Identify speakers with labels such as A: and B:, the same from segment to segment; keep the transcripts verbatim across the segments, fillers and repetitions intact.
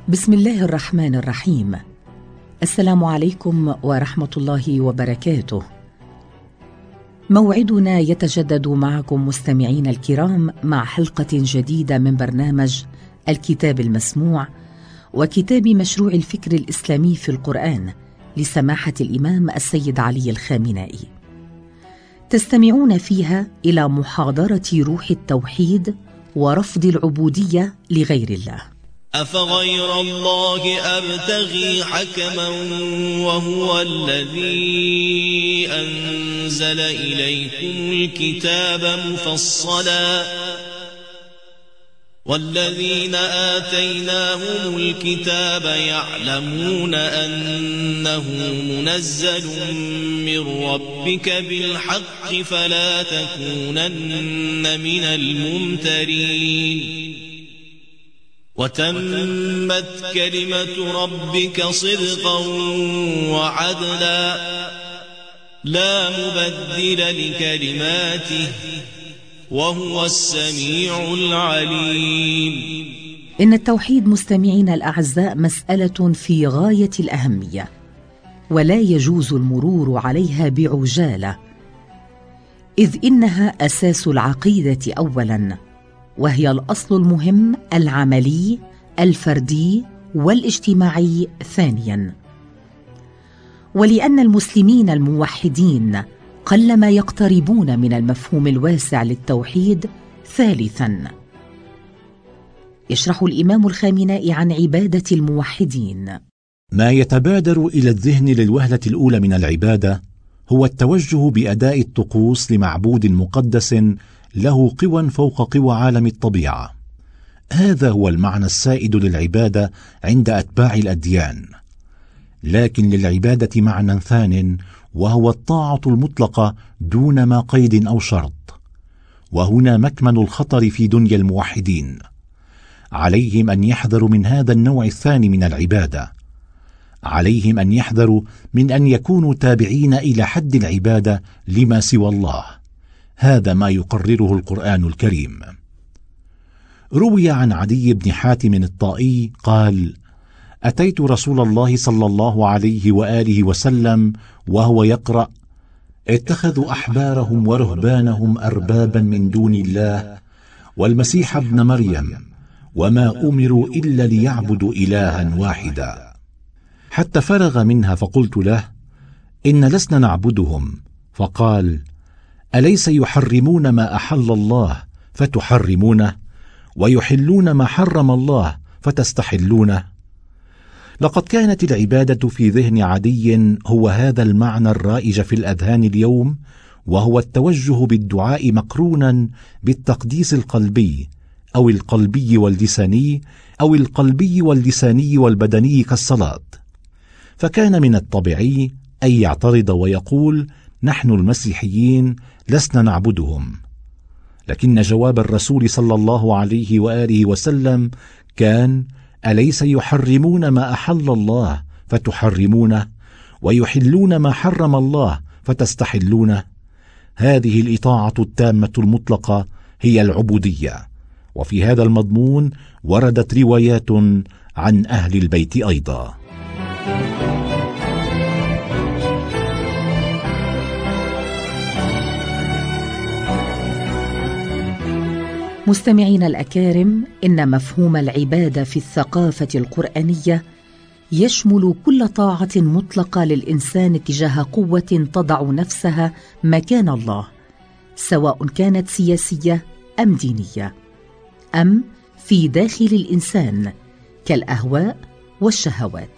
A: بسم الله الرحمن الرحيم. السلام عليكم ورحمة الله وبركاته. موعدنا يتجدد معكم مستمعين الكرام مع حلقة جديدة من برنامج الكتاب المسموع وكتاب مشروع الفكر الإسلامي في القرآن لسماحة الإمام السيد علي الخامنائي. تستمعون فيها إلى محاضرة روح التوحيد ورفض العبودية لغير الله.
B: أفغير الله أبتغي حكما وهو الذي أنزل إليكم الكتاب مفصلا والذين آتيناهم الكتاب يعلمون أنه منزل من ربك بالحق فلا تكونن من الممترين وتمت كلمة ربك صدقا وعدلا لا مبدل لكلماته وهو السميع العليم.
A: إن التوحيد مستمعين الأعزاء مسألة في غاية الأهمية، ولا يجوز المرور عليها بعجالة، إذ إنها أساس العقيدة أولاً، وهي الأصل المهم العملي الفردي والاجتماعي ثانياً. ولأن المسلمين الموحدين قلما يقتربون من المفهوم الواسع للتوحيد ثالثاً. يشرح الإمام الخامنائي عن عبادة الموحدين.
C: ما يتبادر إلى الذهن للوهلة الأولى من العبادة هو التوجه بأداء الطقوس لمعبود مقدس له قوى فوق قوى عالم الطبيعة. هذا هو المعنى السائد للعبادة عند أتباع الأديان. لكن للعبادة معنى ثان، وهو الطاعة المطلقة دون ما قيد أو شرط. وهنا مكمن الخطر في دنيا الموحدين. عليهم أن يحذروا من هذا النوع الثاني من العبادة. عليهم أن يحذروا من أن يكونوا تابعين إلى حد العبادة لما سوى الله. هذا ما يقرره القرآن الكريم. روي عن عدي بن حاتم الطائي قال: أتيت رسول الله صلى الله عليه وآله وسلم وهو يقرأ: اتخذوا أحبارهم ورهبانهم أربابا من دون الله والمسيح ابن مريم وما أمروا إلا ليعبدوا إلها واحدا، حتى فرغ منها. فقلت له: إن لسنا نعبدهم. فقال: أليس يحرمون ما أحل الله فتحرمونه ويحلون ما حرم الله فتستحلونه؟ لقد كانت العبادة في ذهن عدي هو هذا المعنى الرائج في الأذهان اليوم، وهو التوجه بالدعاء مقرونا بالتقديس القلبي أو القلبي واللساني أو القلبي واللساني والبدني كالصلاة. فكان من الطبيعي أن يعترض ويقول: نحن المسيحيين لسنا نعبدهم. لكن جواب الرسول صلى الله عليه وآله وسلم كان: أليس يحرمون ما أحل الله فتحرمونه ويحلون ما حرم الله فتستحلونه؟ هذه الإطاعة التامة المطلقة هي العبودية. وفي هذا المضمون وردت روايات عن أهل البيت أيضا.
A: مستمعين الأكارم، إن مفهوم العبادة في الثقافة القرآنية يشمل كل طاعة مطلقة للإنسان تجاه قوة تضع نفسها مكان الله، سواء كانت سياسية أم دينية أم في داخل الإنسان كالأهواء والشهوات.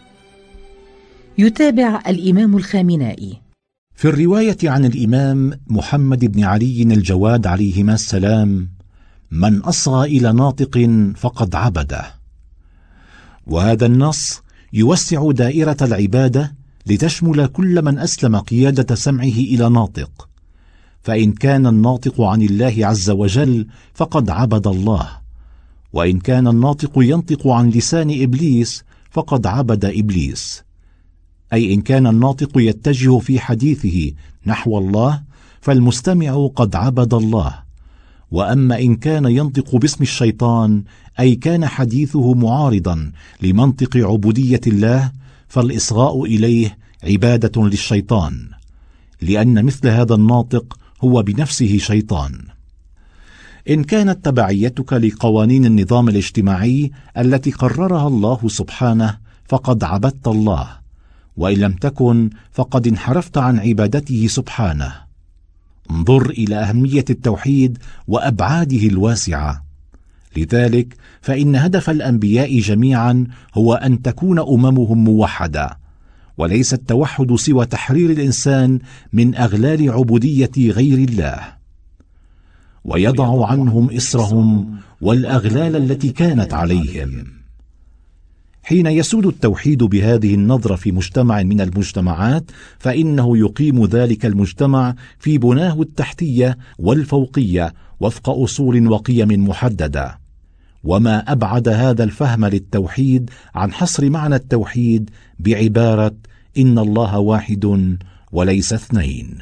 A: يتابع الإمام الخامنائي.
C: في الرواية عن الإمام محمد بن علي الجواد عليهما السلام: من أصغى إلى ناطق فقد عبده. وهذا النص يوسع دائرة العبادة لتشمل كل من أسلم قيادة سمعه إلى ناطق، فإن كان الناطق عن الله عز وجل فقد عبد الله، وإن كان الناطق ينطق عن لسان إبليس فقد عبد إبليس. أي إن كان الناطق يتجه في حديثه نحو الله فالمستمع قد عبد الله، وأما إن كان ينطق باسم الشيطان أي كان حديثه معارضا لمنطق عبودية الله، فالإصغاء إليه عبادة للشيطان، لأن مثل هذا الناطق هو بنفسه شيطان. إن كانت تبعيتك لقوانين النظام الاجتماعي التي قررها الله سبحانه فقد عبدت الله، وإن لم تكن فقد انحرفت عن عبادته سبحانه. انظر إلى أهمية التوحيد وأبعاده الواسعة. لذلك فإن هدف الأنبياء جميعا هو أن تكون أممهم موحدة، وليس التوحد سوى تحرير الإنسان من أغلال عبودية غير الله، ويضع عنهم إسرهم والأغلال التي كانت عليهم. حين يسود التوحيد بهذه النظرة في مجتمع من المجتمعات، فإنه يقيم ذلك المجتمع في بناه التحتية والفوقية وفق أصول وقيم محددة. وما أبعد هذا الفهم للتوحيد عن حصر معنى التوحيد بعبارة إن الله واحد وليس اثنين.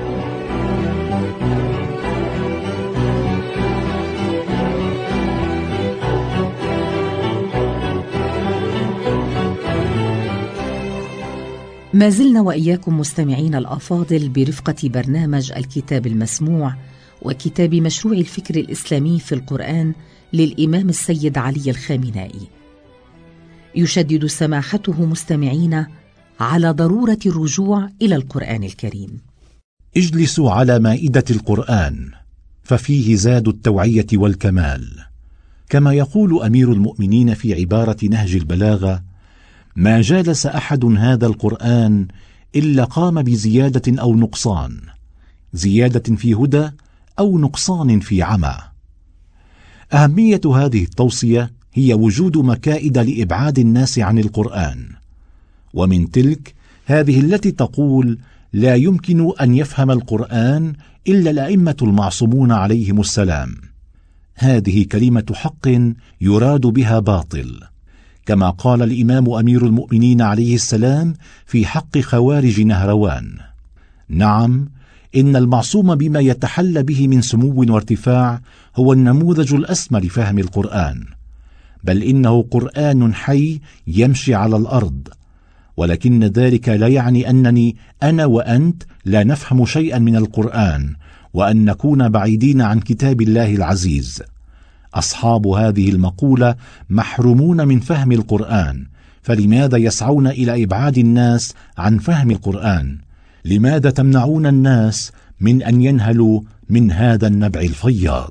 A: ما زلنا وإياكم مستمعين الأفاضل برفقة برنامج الكتاب المسموع وكتاب مشروع الفكر الإسلامي في القرآن للإمام السيد علي الخامنائي. يشدد سماحته مستمعين على ضرورة الرجوع إلى القرآن الكريم.
C: اجلسوا على مائدة القرآن ففيه زاد التوعية والكمال، كما يقول أمير المؤمنين في عبارة نهج البلاغة: ما جالس أحد هذا القرآن إلا قام بزيادة أو نقصان، زيادة في هدى أو نقصان في عمى. أهمية هذه التوصية هي وجود مكائد لإبعاد الناس عن القرآن، ومن تلك هذه التي تقول: لا يمكن أن يفهم القرآن إلا الأئمة المعصومون عليهم السلام. هذه كلمة حق يراد بها باطل، كما قال الإمام أمير المؤمنين عليه السلام في حق خوارج نهروان: نعم، إن المعصوم بما يتحلى به من سمو وارتفاع هو النموذج الأسمى لفهم القرآن، بل إنه قرآن حي يمشي على الأرض. ولكن ذلك لا يعني أنني أنا وأنت لا نفهم شيئا من القرآن وأن نكون بعيدين عن كتاب الله العزيز. أصحاب هذه المقولة محرومون من فهم القرآن، فلماذا يسعون إلى إبعاد الناس عن فهم القرآن؟ لماذا تمنعون الناس من أن ينهلوا من هذا النبع الفياض؟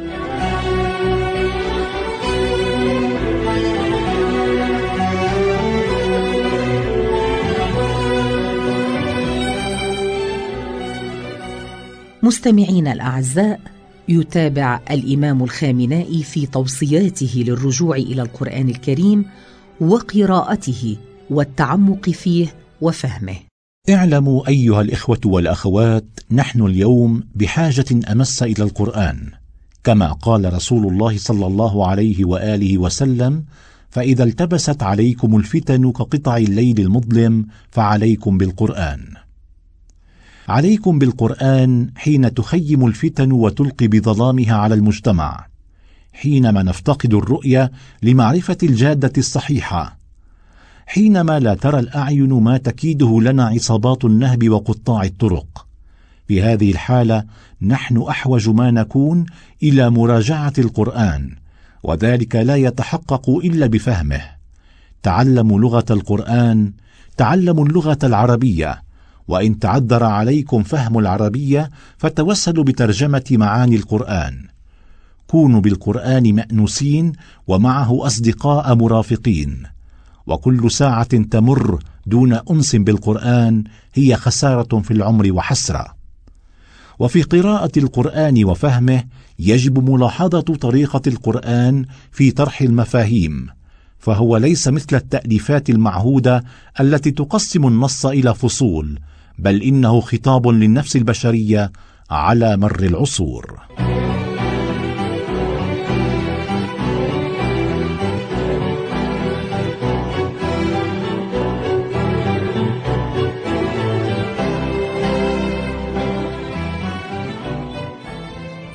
A: مستمعين الأعزاء، يتابع الإمام الخامنائي في توصياته للرجوع إلى القرآن الكريم وقراءته والتعمق فيه وفهمه.
C: اعلموا أيها الإخوة والأخوات، نحن اليوم بحاجة أمس إلى القرآن، كما قال رسول الله صلى الله عليه وآله وسلم: فإذا التبست عليكم الفتن كقطع الليل المظلم فعليكم بالقرآن. عليكم بالقرآن حين تخيم الفتن وتلقي بظلامها على المجتمع، حينما نفتقد الرؤية لمعرفة الجادة الصحيحة، حينما لا ترى الأعين ما تكيده لنا عصابات النهب وقطاع الطرق. في هذه الحالة نحن أحوج ما نكون إلى مراجعة القرآن، وذلك لا يتحقق إلا بفهمه. تعلموا لغة القرآن، تعلموا اللغة العربية، وإن تعذر عليكم فهم العربية فتوسلوا بترجمة معاني القرآن. كونوا بالقرآن مأنوسين ومعه أصدقاء مرافقين، وكل ساعة تمر دون أنس بالقرآن هي خسارة في العمر وحسرة. وفي قراءة القرآن وفهمه يجب ملاحظة طريقة القرآن في طرح المفاهيم، فهو ليس مثل التأليفات المعهودة التي تقسم النص إلى فصول، بل إنه خطاب للنفس البشرية على مر العصور.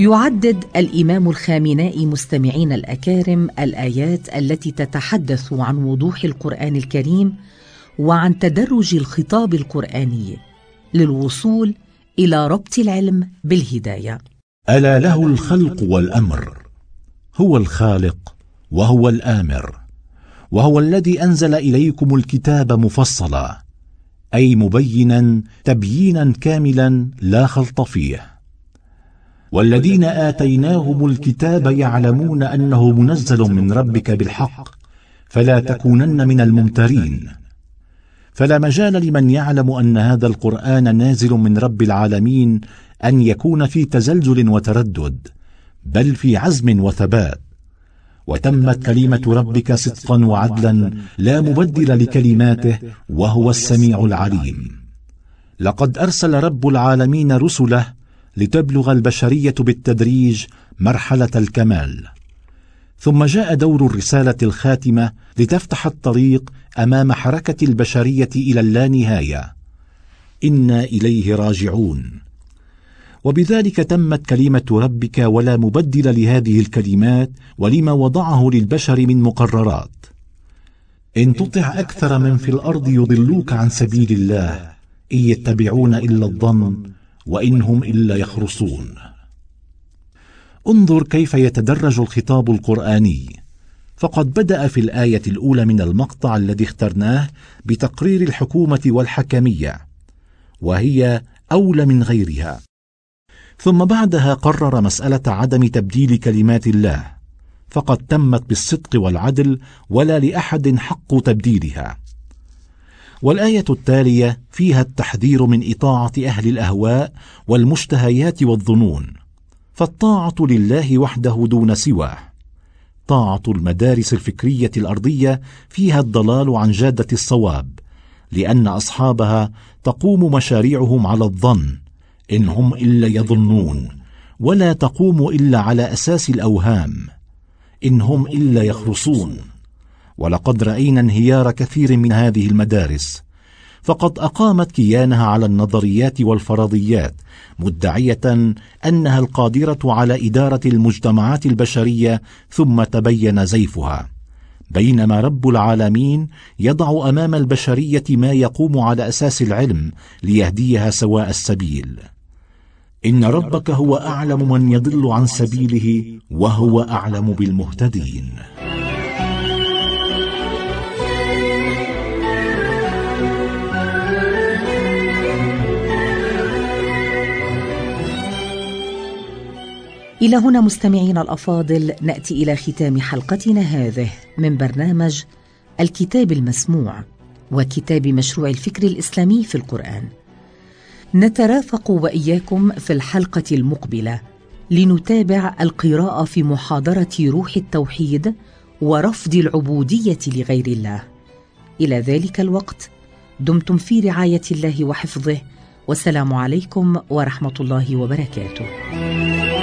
A: يعدد الإمام الخامنائي مستمعين الأكارم الآيات التي تتحدث عن وضوح القرآن الكريم وعن تدرج الخطاب القرآني للوصول إلى ربط العلم بالهداية.
C: ألا له الخلق والأمر، هو الخالق وهو الآمر، وهو الذي أنزل إليكم الكتاب مفصلا، أي مبينا تبيينا كاملا لا خلط فيه. والذين آتيناهم الكتاب يعلمون أنه منزل من ربك بالحق فلا تكونن من الممترين. فلا مجال لمن يعلم أن هذا القرآن نازل من رب العالمين أن يكون في تزلزل وتردد، بل في عزم وثبات. وتمت كلمة ربك صدقا وعدلا لا مبدل لكلماته وهو السميع العليم. لقد أرسل رب العالمين رسله لتبلغ البشرية بالتدريج مرحلة الكمال، ثم جاء دور الرسالة الخاتمة لتفتح الطريق أمام حركة البشرية إلى اللانهاية. إنا إليه راجعون. وبذلك تمت كلمة ربك ولا مبدل لهذه الكلمات ولما وضعه للبشر من مقررات. إن تطع أكثر من في الأرض يضلوك عن سبيل الله إن يتبعون إلا الظن وإن هم إلا يخرصون. انظر كيف يتدرج الخطاب القرآني، فقد بدأ في الآية الأولى من المقطع الذي اخترناه بتقرير الحكومة والحكمية، وهي أولى من غيرها، ثم بعدها قرر مسألة عدم تبديل كلمات الله، فقد تمت بالصدق والعدل ولا لأحد حق تبديلها. والآية التالية فيها التحذير من إطاعة أهل الأهواء والمشتهيات والظنون، فالطاعة لله وحده دون سواه. طاعة المدارس الفكرية الأرضية فيها الضلال عن جادة الصواب، لأن أصحابها تقوم مشاريعهم على الظن، إن هم إلا يظنون، ولا تقوم إلا على أساس الأوهام، إن هم إلا يخرصون. ولقد رأينا انهيار كثير من هذه المدارس، فقد أقامت كيانها على النظريات والفرضيات، مدعية أنها القادرة على إدارة المجتمعات البشرية، ثم تبين زيفها. بينما رب العالمين يضع أمام البشرية ما يقوم على أساس العلم ليهديها سواء السبيل. إن ربك هو أعلم من يضل عن سبيله وهو أعلم بالمهتدين.
A: إلى هنا مستمعينا الأفاضل نأتي إلى ختام حلقتنا هذه من برنامج الكتاب المسموع وكتاب مشروع الفكر الإسلامي في القرآن. نترافق وإياكم في الحلقة المقبلة لنتابع القراءة في محاضرة روح التوحيد ورفض العبودية لغير الله. إلى ذلك الوقت دمتم في رعاية الله وحفظه، والسلام عليكم ورحمة الله وبركاته.